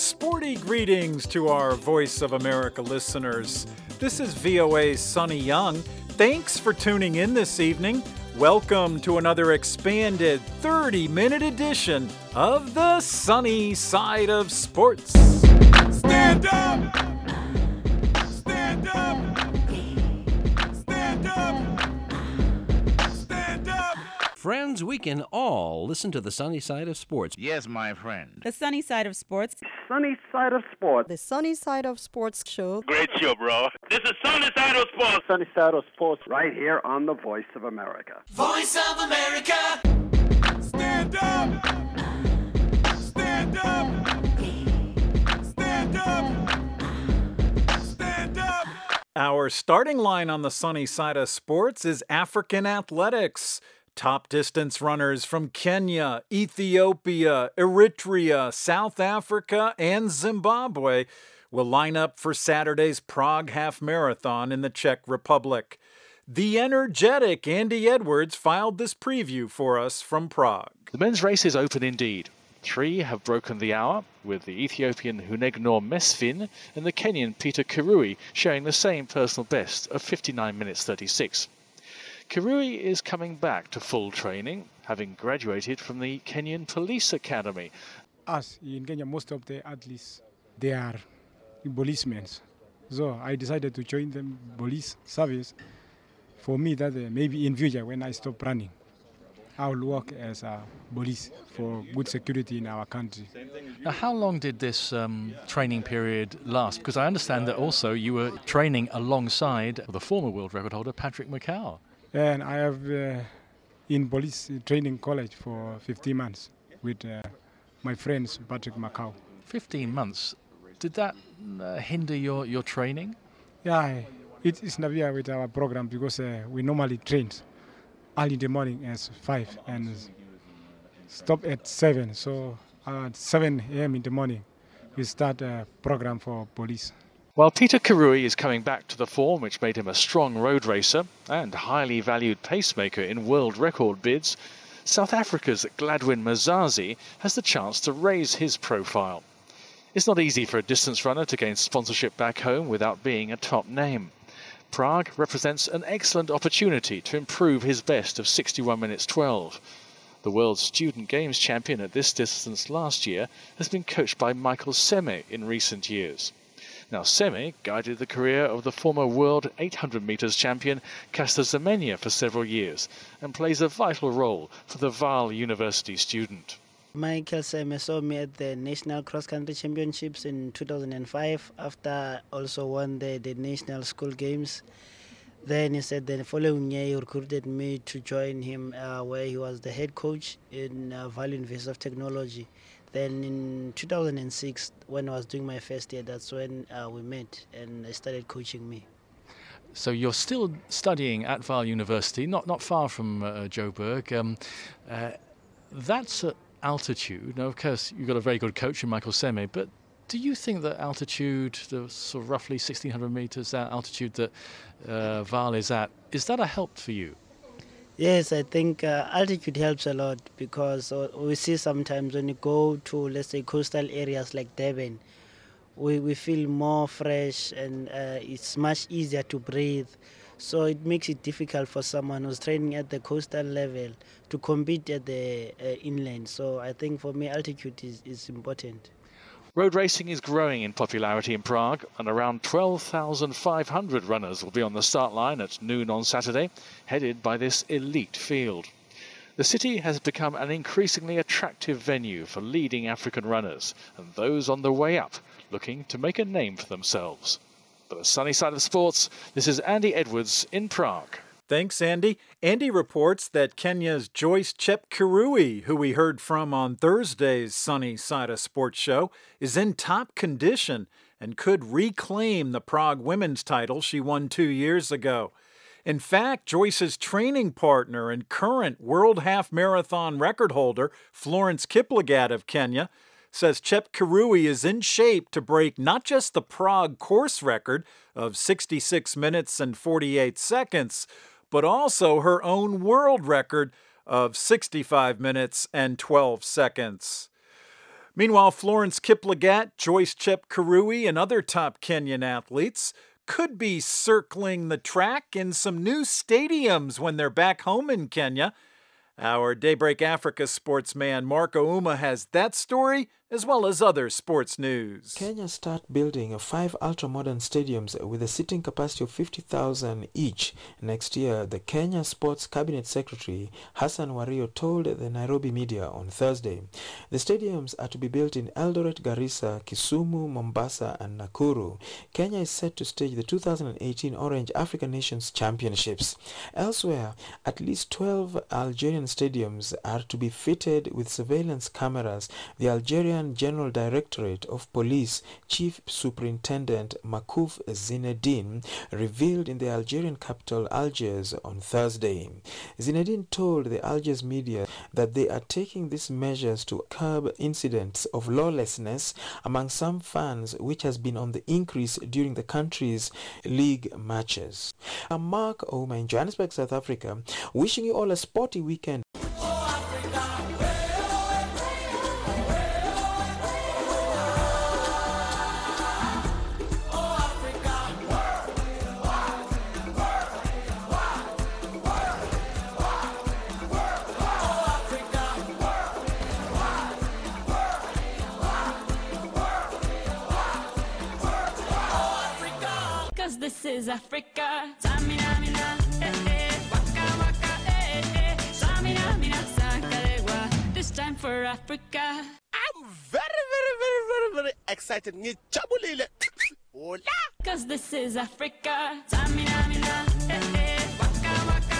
Sporty greetings to our Voice of America listeners. This is VOA's Sonny Young. Thanks for tuning in this evening. Welcome to another expanded 30-minute edition of the Sunny Side of Sports. Stand up! Stand up! Stand up! Stand up! Friends, we can all listen to the Sunny Side of Sports. Yes, my friend. The Sunny Side of Sports. Sunny Side of Sports. The Sunny Side of Sports show. Great show, bro. This is Sunny Side of Sports. Sunny Side of Sports, right here on the Voice of America. Voice of America! Stand up! Stand up! Stand up! Stand up! Our starting line on the Sunny Side of Sports is African athletics. Top distance runners from Kenya, Ethiopia, Eritrea, South Africa, and Zimbabwe will line up for Saturday's Prague Half Marathon in the Czech Republic. The energetic Andy Edwards filed this preview for us from Prague. The men's race is open indeed. 3 have broken the hour, with the Ethiopian Hunegnor Mesfin and the Kenyan Peter Kirui sharing the same personal best of 59 minutes 36. Kirui is coming back to full training, having graduated from the Kenyan Police Academy. Us in Kenya, most of the athletes, they are policemen. So I decided to join the police service. For me, that maybe in future when I stop running, I will work as a police for good security in our country. Now, how long did this training period last? Because I understand that also you were training alongside the former world record holder, Patrick Macau. And I have in police training college for 15 months with my friends, Patrick Macau. 15 months. Did that hinder your training? Yeah, it is not here with our program because we normally train early in the morning at 5 and stop at 7. So at 7 a.m. in the morning, we start a program for police. While Peter Kirui is coming back to the form which made him a strong road racer and highly valued pacemaker in world record bids, South Africa's Gladwin Mazazi has the chance to raise his profile. It's not easy for a distance runner to gain sponsorship back home without being a top name. Prague represents an excellent opportunity to improve his best of 61 minutes 12. The World Student Games champion at this distance last year has been coached by Michael Seme in recent years. Now, Seme guided the career of the former world 800 metres champion Caster Semenya for several years and plays a vital role for the Vaal University student. Michael Seme saw me at the National Cross Country Championships in 2005 after I also won the National School Games. Then he said the following year he recruited me to join him where he was the head coach in Vaal University of Technology. Then in 2006, when I was doing my first year, that's when we met and he started coaching me. So you're still studying at Vaal University, not far from Joburg. That's at altitude. Now, of course, you've got a very good coach in Michael Seme, but do you think that altitude, the sort of roughly 1,600 metres altitude that Vaal is at, is that a help for you? Yes, I think altitude helps a lot because we see sometimes when you go to, let's say, coastal areas like Durban, we feel more fresh and it's much easier to breathe. So it makes it difficult for someone who's training at the coastal level to compete at the inland. So I think for me, altitude is important. Road racing is growing in popularity in Prague, and around 12,500 runners will be on the start line at noon on Saturday, headed by this elite field. The city has become an increasingly attractive venue for leading African runners and those on the way up looking to make a name for themselves. For the Sunny Side of Sports, this is Andy Edwards in Prague. Thanks, Andy. Andy reports that Kenya's Joyce Chepkirui, who we heard from on Thursday's Sunny Side of Sports show, is in top condition and could reclaim the Prague women's title she won 2 years ago. In fact, Joyce's training partner and current World Half Marathon record holder, Florence Kiplagat of Kenya, says Chepkirui is in shape to break not just the Prague course record of 66 minutes and 48 seconds, but also her own world record of 65 minutes and 12 seconds. Meanwhile, Florence Kiplagat, Joyce Chepkurui, and other top Kenyan athletes could be circling the track in some new stadiums when they're back home in Kenya. Our Daybreak Africa sportsman Marco Uma has that story as well as other sports news. Kenya start building 5 ultra-modern stadiums with a seating capacity of 50,000 each next year, the Kenya Sports Cabinet Secretary Hassan Wario told the Nairobi media on Thursday. The stadiums are to be built in Eldoret, Garissa, Kisumu, Mombasa and Nakuru. Kenya is set to stage the 2018 Orange African Nations Championships. Elsewhere, at least 12 Algerian stadiums are to be fitted with surveillance cameras. The Algerian General Directorate of Police Chief Superintendent Makouf Zinedine revealed in the Algerian capital Algiers on Thursday. Zinedine told the Algiers media that they are taking these measures to curb incidents of lawlessness among some fans, which has been on the increase during the country's league matches. I'm Mark Oma in Johannesburg, South Africa, wishing you all a sporty weekend. 'Cause this is Africa. Samina, mina, waka, waka, Samina, mina, sakarewa. This time for Africa. I'm very excited. Hola. 'Cause this is Africa. Samina, mina, waka, waka,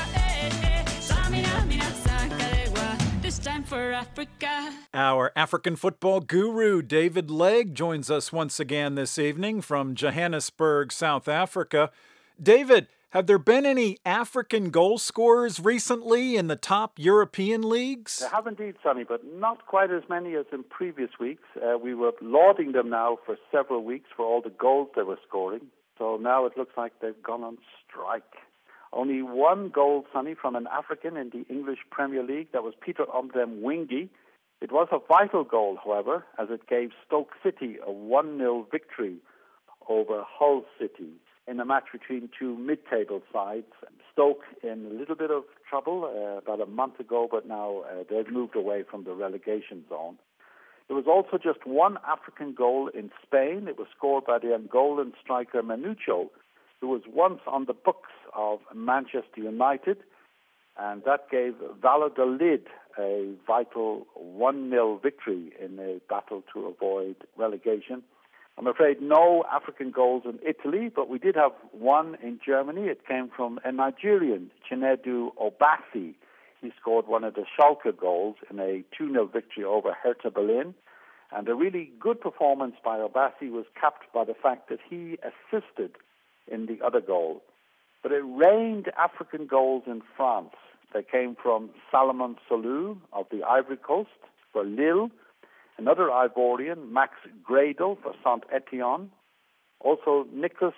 Samina, mina, sakarewa. This time for Africa. Our African football guru, David Legg, joins us once again this evening from Johannesburg, South Africa. David, have there been any African goal scorers recently in the top European leagues? There have indeed, Sonny, but not quite as many as in previous weeks. We were lauding them now for several weeks for all the goals they were scoring. So now it looks like they've gone on strike. Only one goal, Sonny, from an African in the English Premier League. That was Peter Omdem Wingi. It was a vital goal, however, as it gave Stoke City a 1-0 victory over Hull City in a match between two mid-table sides. Stoke in a little bit of trouble about a month ago, but now they've moved away from the relegation zone. There was also just one African goal in Spain. It was scored by the Angolan striker Manucho, who was once on the books of Manchester United, and that gave Valladolid a vital 1-0 victory in a battle to avoid relegation. I'm afraid no African goals in Italy, but we did have one in Germany. It came from a Nigerian, Chinedu Obasi. He scored one of the Schalke goals in a 2-0 victory over Hertha Berlin. And a really good performance by Obasi was capped by the fact that he assisted in the other goal. But it rained African goals in France. They came from Salomon Salou of the Ivory Coast for Lille, another Ivorian, Max Gradel for Saint-Étienne, also Nicholas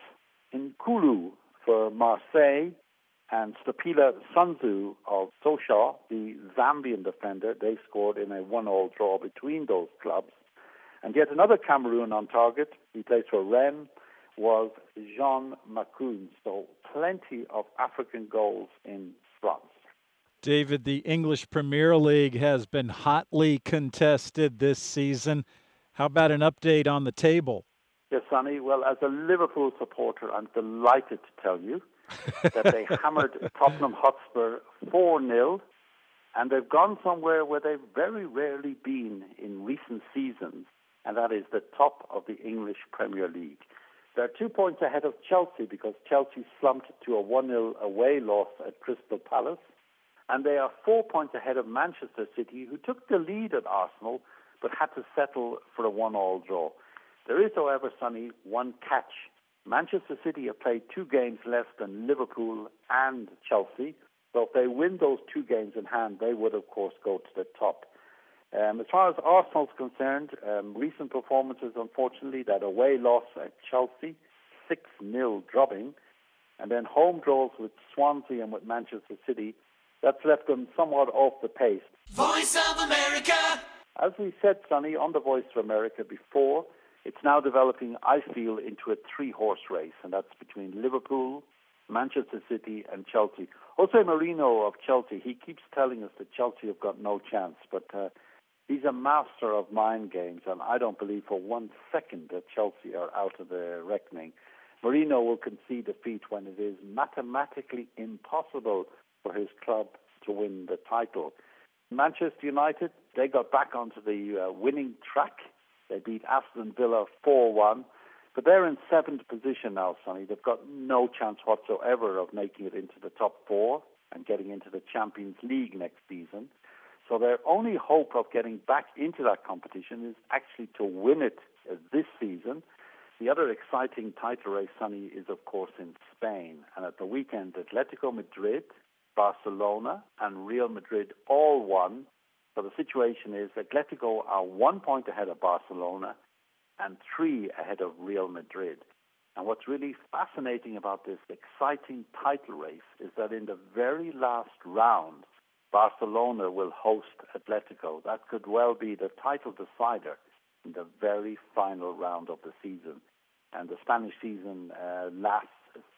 Nkulu for Marseille, and Stapila Sunzu of Sochaux, the Zambian defender. They scored in a 1-1 draw between those clubs. And yet another Cameroon on target, he plays for Rennes, was Jean Macoun. So plenty of African goals in France. David, the English Premier League has been hotly contested this season. How about an update on the table? Yes, Sonny. Well, as a Liverpool supporter, I'm delighted to tell you that they hammered Tottenham Hotspur 4-0, and they've gone somewhere where they've very rarely been in recent seasons, and that is the top of the English Premier League. They're 2 points ahead of Chelsea because Chelsea slumped to a 1-0 away loss at Crystal Palace. And they are 4 points ahead of Manchester City, who took the lead at Arsenal but had to settle for a 1-1 draw. There is, however, Sonny, one catch. Manchester City have played 2 games less than Liverpool and Chelsea. So if they win those 2 games in hand, they would, of course, go to the top. As far as Arsenal's concerned, recent performances, unfortunately, that away loss at Chelsea, 6-0 drubbing, and then home draws with Swansea and with Manchester City, that's left them somewhat off the pace. Voice of America. As we said, Sonny, on The Voice of America before, it's now developing, I feel, into a three-horse race, and that's between Liverpool, Manchester City, and Chelsea. Jose Mourinho of Chelsea, he keeps telling us that Chelsea have got no chance, but he's a master of mind games, and I don't believe for 1 second that Chelsea are out of the reckoning. Mourinho will concede defeat when it is mathematically impossible for his club to win the title. Manchester United, they got back onto the winning track. They beat Aston Villa 4-1. But they're in 7th position now, Sonny. They've got no chance whatsoever of making it into the top 4 and getting into the Champions League next season. So their only hope of getting back into that competition is actually to win it this season. The other exciting title race, Sonny, is of course in Spain. And at the weekend, Atletico Madrid, Barcelona, and Real Madrid all won. So the situation is Atletico are 1 point ahead of Barcelona and 3 ahead of Real Madrid. And what's really fascinating about this exciting title race is that in the very last round, Barcelona will host Atletico. That could well be the title decider in the very final round of the season. And the Spanish season lasts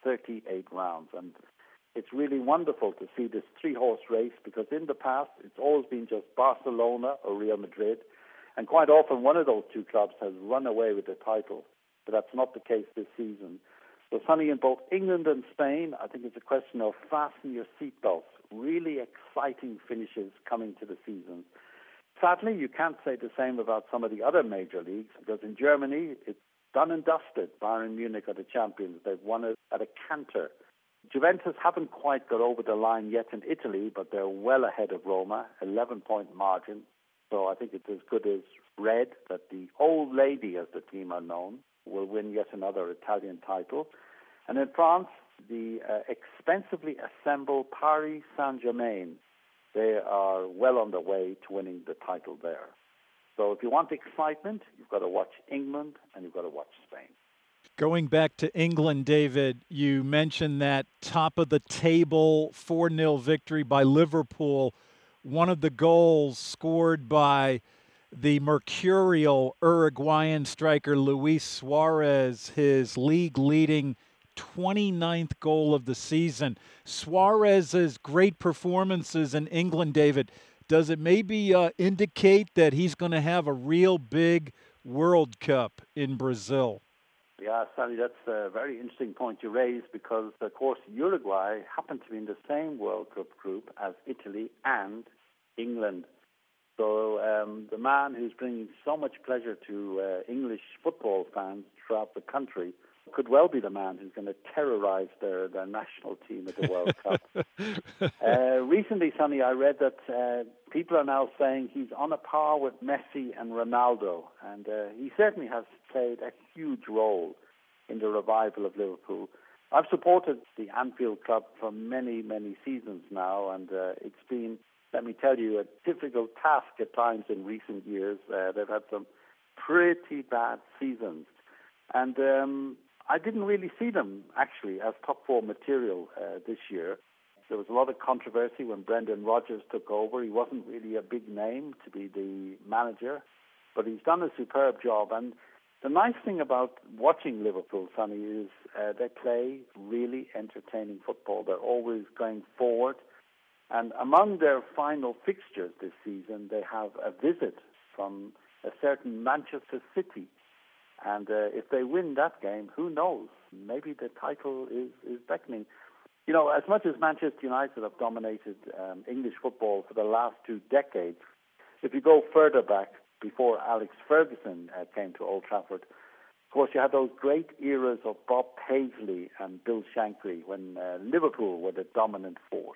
38 rounds. And it's really wonderful to see this three-horse race because in the past, it's always been just Barcelona or Real Madrid. And quite often, one of those two clubs has run away with the title. But that's not the case this season. So, Sonny, in both England and Spain, I think it's a question of fasten your seatbelts. Really exciting finishes coming to the season. Sadly, you can't say the same about some of the other major leagues because in Germany, it's done and dusted. Bayern Munich are the champions. They've won it at a canter. Juventus haven't quite got over the line yet in Italy, but they're well ahead of Roma, 11-point margin. So I think it's as good as read that the old lady, as the team are known, will win yet another Italian title. And in France, the expensively assembled Paris Saint-Germain, they are well on their way to winning the title there. So if you want excitement, you've got to watch England and you've got to watch Spain. Going back to England, David, you mentioned that top-of-the-table 4-0 victory by Liverpool. One of the goals scored by the mercurial Uruguayan striker Luis Suarez, his league-leading 29th goal of the season. Suarez's great performances in England, David, does it maybe indicate that he's going to have a real big World Cup in Brazil? Yeah, Sally, that's a very interesting point you raise because, of course, Uruguay happened to be in the same World Cup group as Italy and England. So the man who's bringing so much pleasure to English football fans throughout the country could well be the man who's going to terrorize their national team at the World Cup. Recently, Sonny, I read that people are now saying he's on a par with Messi and Ronaldo, and he certainly has played a huge role in the revival of Liverpool. I've supported the Anfield Club for many, many seasons now, and it's been, let me tell you, a difficult task at times in recent years. They've had some pretty bad seasons. And I didn't really see them, actually, as top four material this year. There was a lot of controversy when Brendan Rodgers took over. He wasn't really a big name to be the manager, but he's done a superb job. And the nice thing about watching Liverpool, Sonny, is they play really entertaining football. They're always going forward. And among their final fixtures this season, they have a visit from a certain Manchester City. And if they win that game, who knows? Maybe the title is beckoning. You know, as much as Manchester United have dominated English football for the last 2 decades, if you go further back, before Alex Ferguson came to Old Trafford, of course, you had those great eras of Bob Paisley and Bill Shankly when Liverpool were the dominant force.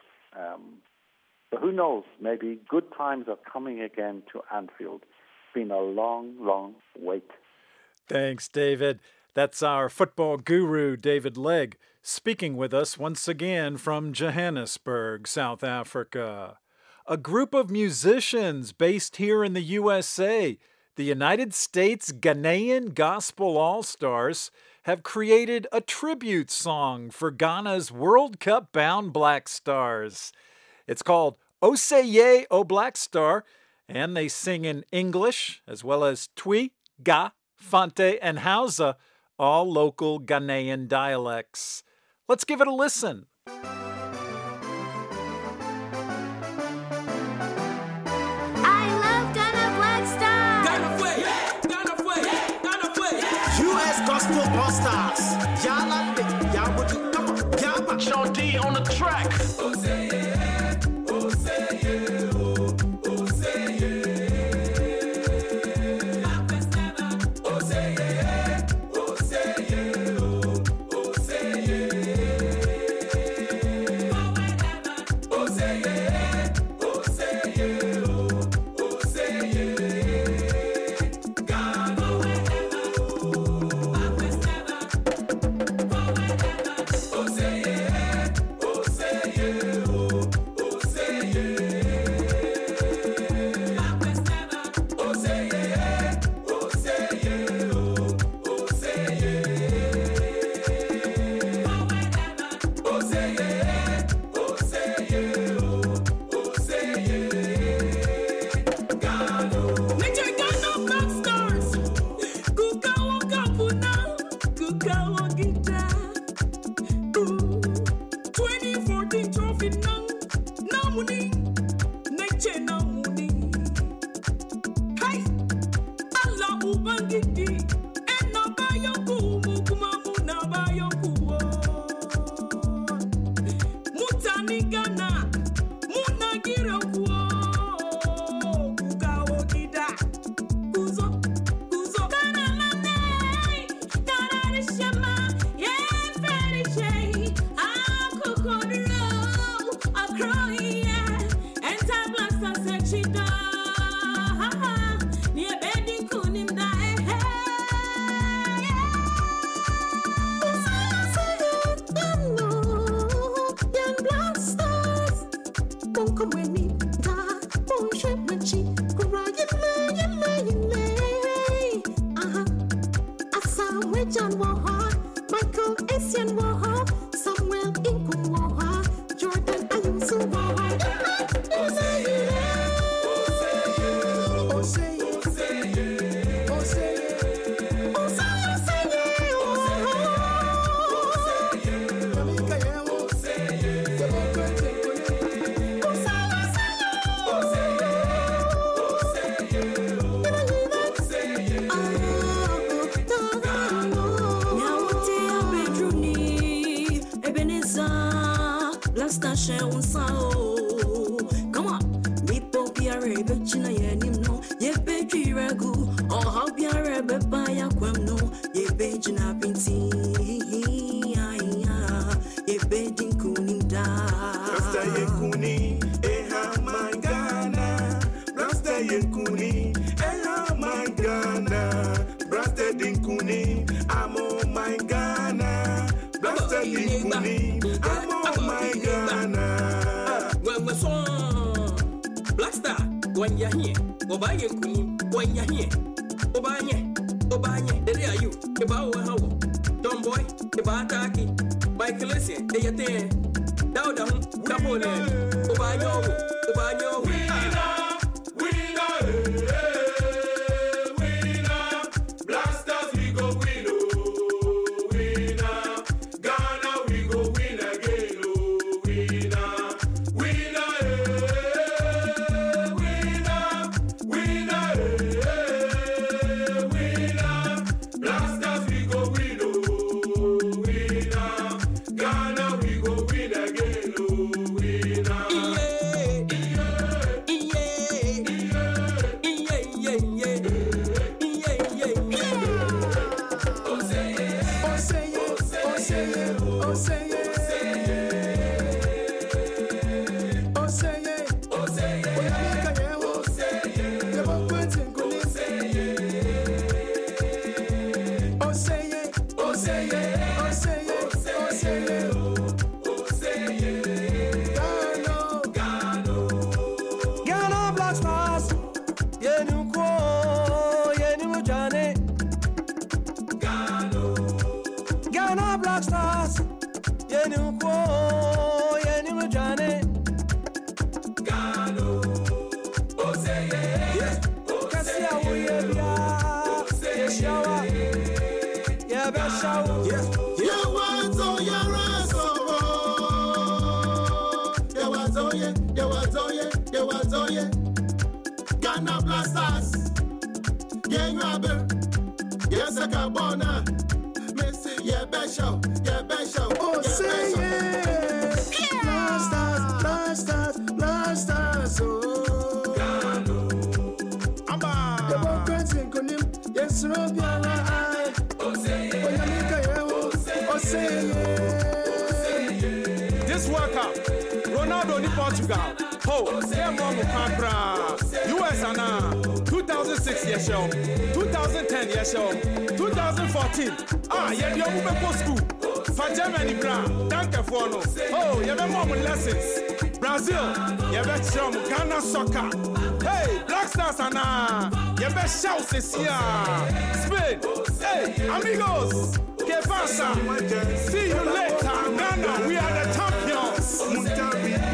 So who knows? Maybe good times are coming again to Anfield. It's been a long, long wait. Thanks, David. That's our football guru, David Legg, speaking with us once again from Johannesburg, South Africa. A group of musicians based here in the USA, the United States Ghanaian Gospel All-Stars, have created a tribute song for Ghana's World Cup-bound Black Stars. It's called Oseye O Black Star, And they sing in English, as well as Twi, Ga, Fante, and Hausa, all local Ghanaian dialects. Let's give it a listen. Gospel All-Stars. Y'all come on, y'all. Sean D on the track. Gano, oh say yeah. Ghana Blasters, Gang Robber, yes, I got Bona, Missy, yeah, Besho, oh, say yeah, Blasters, oh, Gano, Amba, the Bokans in Konim, yes, Robiana, oh, say yeah, oh, say yeah. This World Cup, Ronaldo in Portugal. Oh, yeah, Mom Pampra, US and 2006 years old, 2010 years old, 2014. Yeah, you're moving for school. For Germany, thank you for no. Oh, you're mom lessons. Brazil, you're better Ghana soccer. Hey, Black Stars and you're best shouts this year. Spain, hey, amigos, que pasa? See you later, Ghana. We are the champions.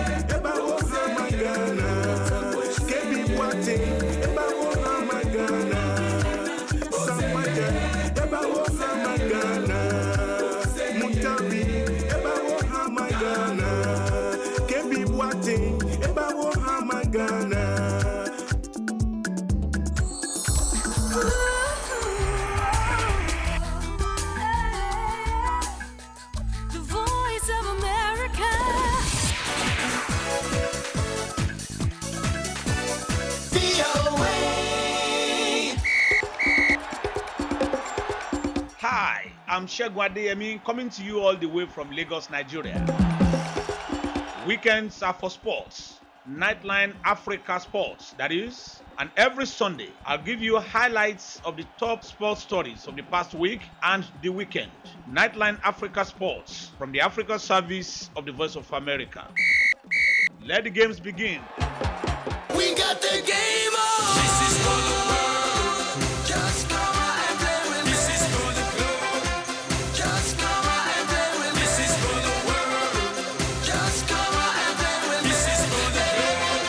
I'm Shegun Adeyemi, coming to you all the way from Lagos, Nigeria. Weekends are for sports. Nightline Africa Sports, that is. And every Sunday, I'll give you highlights of the top sports stories of the past week and the weekend. Nightline Africa Sports, from the Africa Service of the Voice of America. Let the games begin. We got the game on! This is for the world. Just come on and play with me. This is for the globe. Just come on and play with me. This is for the world. Just come on and play with me. This is for the globe.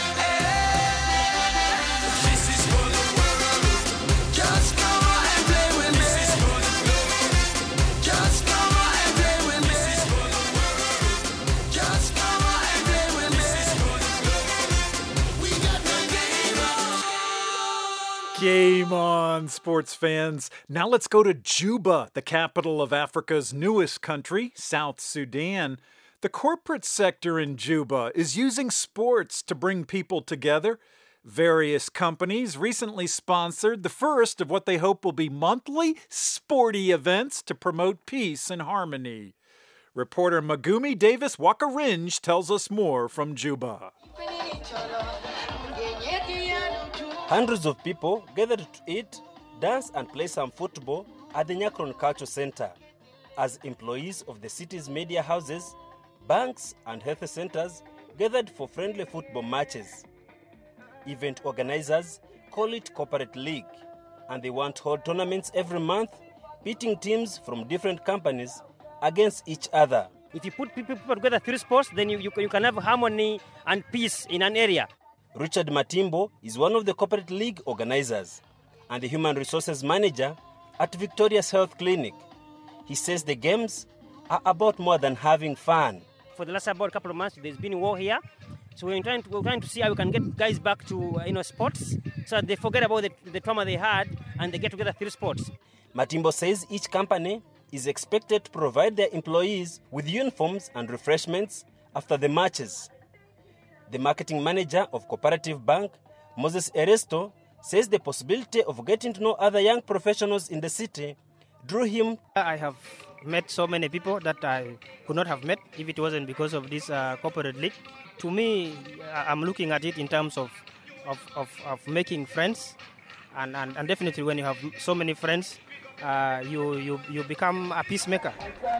This is for the world. Just come on and play with me. This is for the globe. Just come on and play with me. This is for the world. Just come on and play with me. This is for the globe. We got the game on. Game on, sports fans. Now let's go to Juba, the capital of Africa's newest country, South Sudan. The corporate sector in Juba is using sports to bring people together. Various companies recently sponsored the first of what they hope will be monthly sporty events to promote peace and harmony. Reporter Magumi Davis Wakarinj tells us more from Juba. Hundreds of people gathered to eat, dance and play some football at the Nyakron Culture Center as employees of the city's media houses, banks and health centers gathered for friendly football matches. Event organizers call it Corporate League, and they want to hold tournaments every month, pitting teams from different companies against each other. If you put people together through sports, then you can have harmony and peace in an area. Richard Matimbo is one of the Corporate League organizers and the Human Resources Manager at Victoria's Health Clinic. He says the games are about more than having fun. For the last about couple of months, there's been war here. So we're trying to see how we can get guys back to sports so that they forget about the trauma they had and they get together through sports. Matimbo says each company is expected to provide their employees with uniforms and refreshments after the matches. The marketing manager of Cooperative Bank, Moses Eresto, says the possibility of getting to know other young professionals in the city drew him. I have met so many people that I could not have met if it wasn't because of this corporate league. To me, I'm looking at it in terms of making friends, and definitely when you have so many friends, you become a peacemaker.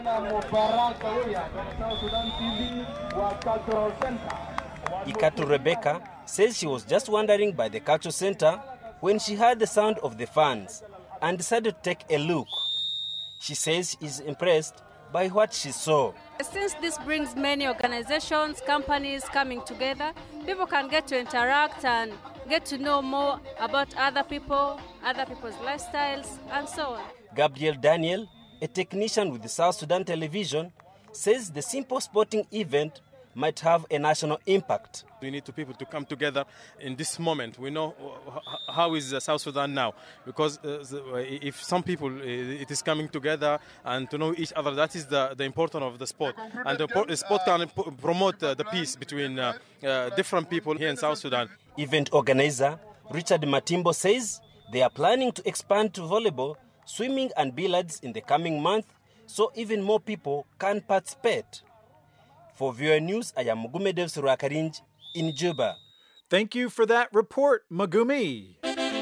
Ikatu Rebecca says she was just wandering by the culture center when she heard the sound of the fans and decided to take a look. She says she's impressed by what she saw. Since this brings many organizations, companies coming together, people can get to interact and get to know more about other people, other people's lifestyles, and so on. Gabriel Daniel, a technician with the South Sudan Television, says the simple sporting event might have a national impact. We need people to come together in this moment. We know how is South Sudan now, because if some people, it is coming together and to know each other, that is the importance of the sport. And the sport can promote the peace between different people here in South Sudan. Event organizer Richard Matimbo says they are planning to expand to volleyball, swimming and billiards in the coming month, so even more people can participate. For VOA News, I am Mugumedev Surakarinj in Juba. Thank you for that report, Magumi.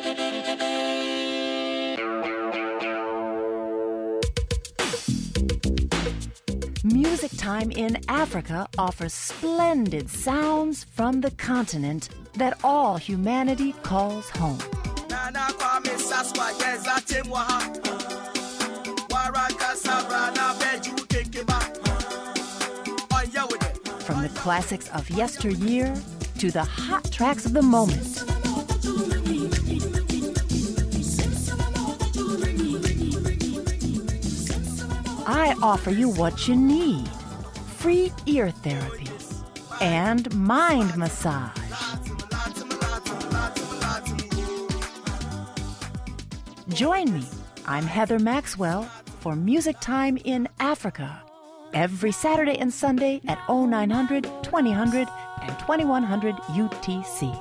Music Time in Africa offers splendid sounds from the continent that all humanity calls home. From the classics of yesteryear to the hot tracks of the moment. I offer you what you need: free ear therapy and mind massage. Join me. I'm Heather Maxwell for Music Time in Africa, every Saturday and Sunday at 0900, 2000, and 2100 UTC.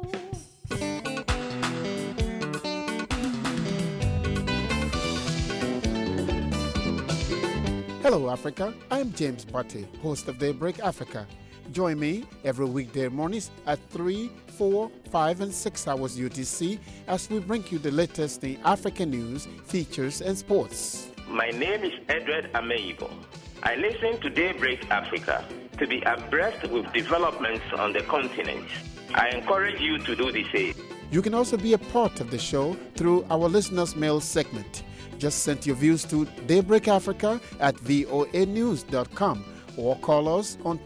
Hello, Africa. I'm James Butte, host of Daybreak Africa. Join me every weekday mornings at 3, 4, 5, and 6 hours UTC as we bring you the latest in African news, features, and sports. My name is Edward Ameibo. I listen to Daybreak Africa to be abreast with developments on the continent. I encourage you to do the same. You can also be a part of the show through our listeners' mail segment. Just send your views to Daybreak Africa at voanews.com or call us on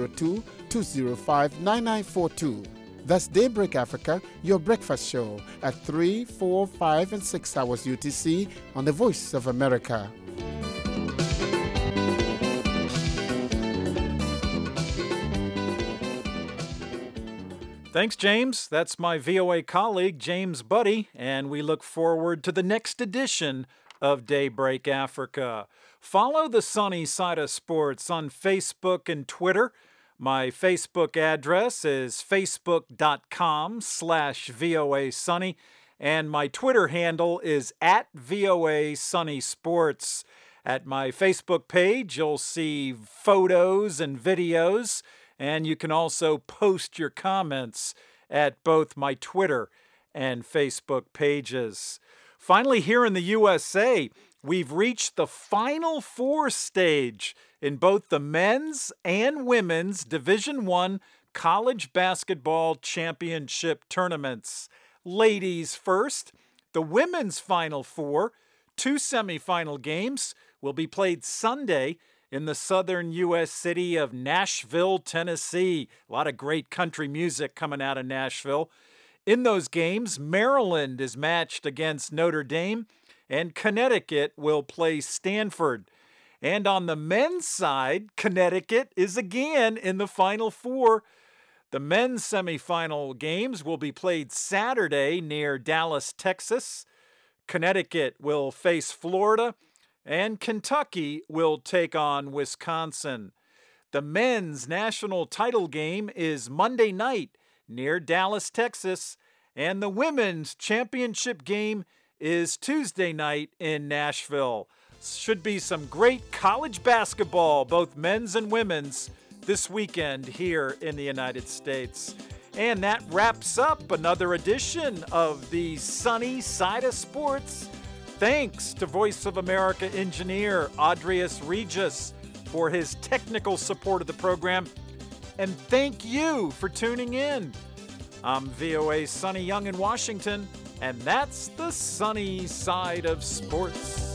202-205-9942. That's Daybreak Africa, your breakfast show at 3, 4, 5, and 6 hours UTC on the Voice of America. Thanks, James. That's my VOA colleague, James Butte, and we look forward to the next edition of Daybreak Africa. Follow the Sunny Side of Sports on Facebook and Twitter. My Facebook address is facebook.com/VOA Sunny, and my Twitter handle is @VOA Sunny Sports. At my Facebook page, you'll see photos and videos, and you can also post your comments at both my Twitter and Facebook pages. Finally, here in the USA, we've reached the Final Four stage in both the men's and women's Division I college basketball championship tournaments. Ladies first, the women's Final Four, 2 semifinal games, will be played Sunday in the southern U.S. city of Nashville, Tennessee. A lot of great country music coming out of Nashville. In those games, Maryland is matched against Notre Dame, and Connecticut will play Stanford. And on the men's side, Connecticut is again in the Final Four. The men's semifinal games will be played Saturday near Dallas, Texas. Connecticut will face Florida, and Kentucky will take on Wisconsin. The men's national title game is Monday night near Dallas, Texas, and the women's championship game is Tuesday night in Nashville. Should be some great college basketball, both men's and women's, this weekend here in the United States. And that wraps up another edition of the Sunny Side of Sports. Thanks to Voice of America engineer Adrius Regis for his technical support of the program. And thank you for tuning in. I'm VOA Sonny Young in Washington, and that's the Sunny Side of Sports.